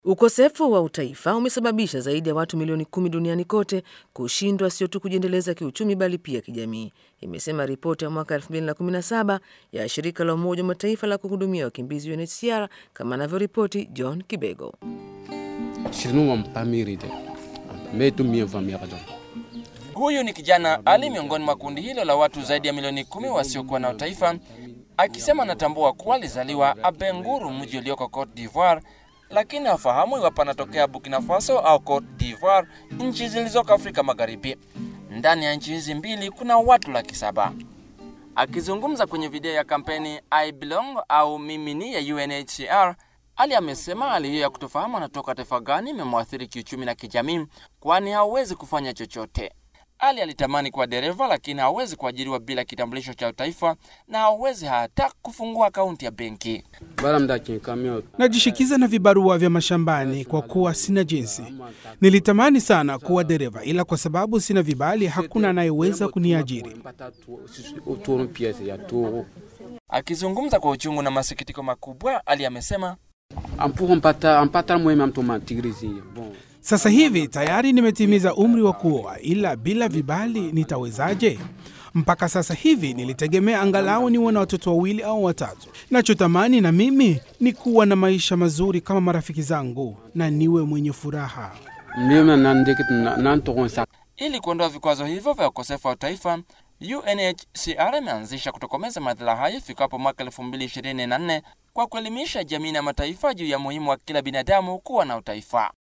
Ukosefu wa utaifa umesababisha zaidi ya watu milioni 10 duniani kote kushindwa sio tu kujiendeleza kiuchumi bali pia kijamii, imesema ripoti ya mwaka 2017 ya shirika la Umoja wa Mataifa la kuhudumia wakimbizi UNHCR, kama anavyoripoti John Kibego. Huyu ni kijana Ali miongoni mwa kundi hilo la watu zaidi ya milioni 10 wasiokuwa na utaifa, akisema anatambua kuwa alizaliwa Abenguru, mji ulioko Cote d'Ivoire, lakini hafahamu iwapo anatokea Burkina Faso au Cote d'Ivoire, nchi zilizoko Afrika Magharibi. Ndani ya nchi hizi mbili kuna watu 700,000. Akizungumza kwenye video ya kampeni I Belong au Mimi Ni ya UNHCR, Ali amesema hali hiyo ya kutofahamu anatoka taifa gani imemwathiri kiuchumi na kijamii, kwani hawezi kufanya chochote. Ali alitamani kuwa dereva, lakini hawezi kuajiriwa bila kitambulisho cha utaifa na hawezi hata kufungua akaunti ya benki. Najishikiza na vibarua vya mashambani kwa kuwa sina jinsi. Nilitamani sana kuwa dereva, ila kwa sababu sina vibali hakuna anayeweza kuniajiri. Akizungumza kwa uchungu na masikitiko makubwa, Ali amesema, sasa hivi tayari nimetimiza umri wa kuoa, ila bila vibali nitawezaje? Mpaka sasa hivi nilitegemea angalau niwe na watoto 2 au 3. Nachotamani na mimi ni kuwa na maisha mazuri kama marafiki zangu na niwe mwenye furaha. Ili kuondoa vikwazo hivyo vya ukosefu wa utaifa, UNHCR imeanzisha kutokomeza madhara hayo ifikapo mwaka 2024 kwa kuelimisha jamii na mataifa juu ya muhimu wa kila binadamu kuwa na utaifa.